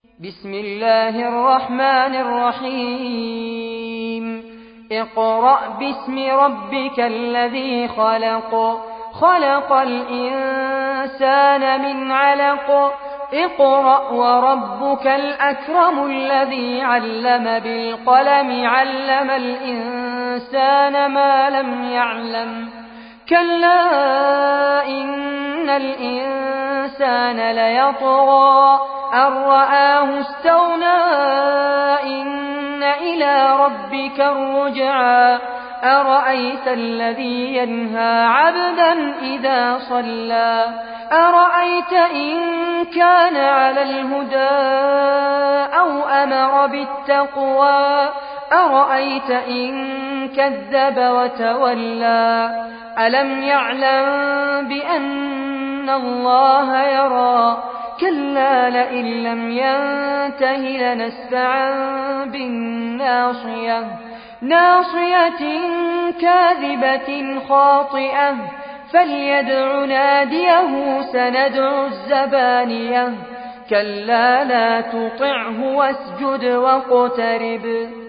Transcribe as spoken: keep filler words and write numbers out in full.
بسم الله الرحمن الرحيم اقرأ باسم ربك الذي خلق خلق الإنسان من علق اقرأ وربك الأكرم الذي علم بالقلم علم الإنسان ما لم يعلم كلا إن الإنسان ليطغى أن رآه استغنى إن إلى ربك الرجعى أرأيت الذي ينهى عبدا إذا صلى أرأيت إن كان على الهدى أو أمر بالتقوى أرأيت إن كذب وتولى ألم يعلم بأن الله يرى كلا لئن لم ينته لنسفعا بالناصية ناصية كاذبة خاطئة فليدع ناديه سندع الزبانية كلا لا تطعه واسجد واقترب